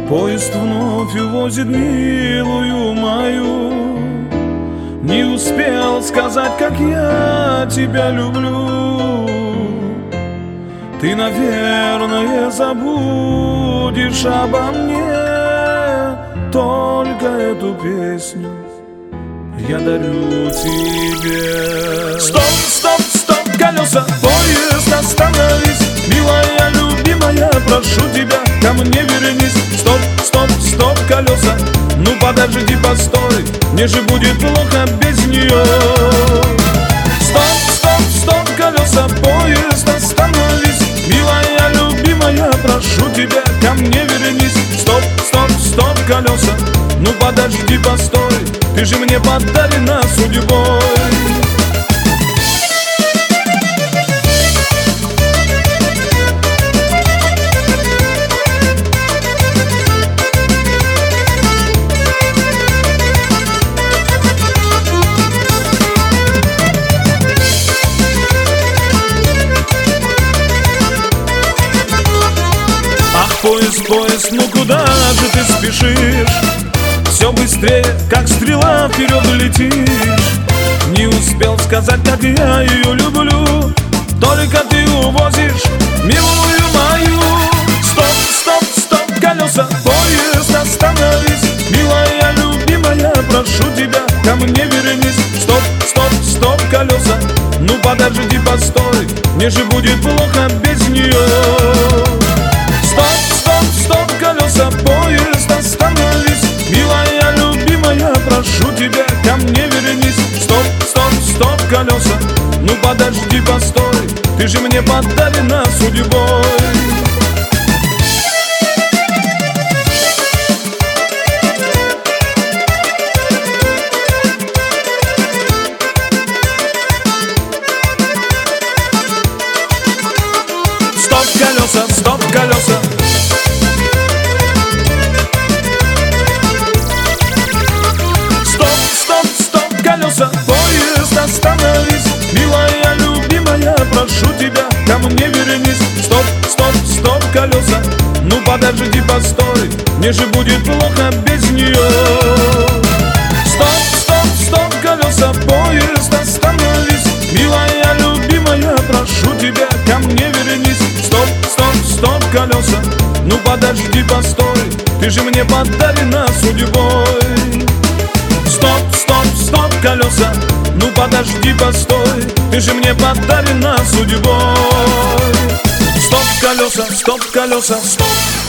Поезд вновь увозит милую мою. Не успел сказать, как я тебя люблю. Ты, наверное, забудешь обо мне. Только эту песню я дарю тебе. Стоп, стоп, стоп, колеса, поезд, остановись. Милая, любимая, прошу тебя, ко мне вернись. Стоп, стоп, стоп, колеса, ну подожди, постой, мне же будет плохо без нее. Стоп, стоп, стоп, колеса, поезд, остановись. Милая, любимая, прошу тебя, ко мне вернись. Стоп, стоп, стоп, колеса, ну подожди, постой, ты же мне подарена судьбой. Поезд, поезд, ну куда же ты спешишь? Все быстрее, как стрела, вперед летишь. Не успел сказать, как я ее люблю. Только ты увозишь милую мою. Стоп, стоп, стоп, колеса, поезд, остановись. Милая, любимая, прошу тебя, ко мне вернись. Стоп, стоп, стоп, колеса, ну подожди, постой, мне же будет плохо без нее. Стоп, стоп, стоп, колеса, поезд, остановись. Милая, любимая, прошу тебя, ко мне вернись. Стоп, стоп, стоп, колеса, ну подожди, постой, ты же мне подарена судьбой. Стоп, колеса, стоп, колеса. Стоп, стоп, стоп, колеса, поезд, остановись. Милая, любимая, прошу тебя, ко мне вернись. Стоп, стоп, стоп, колеса, ну подожди, постой, мне же будет плохо без нее. Стоп, стоп, стоп, колеса, поезд, остановись. Милая, любимая, прошу тебя, ко мне вернись. Стоп, стоп, стоп, колеса, ну подожди, постой, ты же мне подарена судьбой. Стоп, стоп, стоп, колеса, ну подожди, постой, ты же мне подарена судьбой. Стоп, колеса, стоп, колеса, стоп.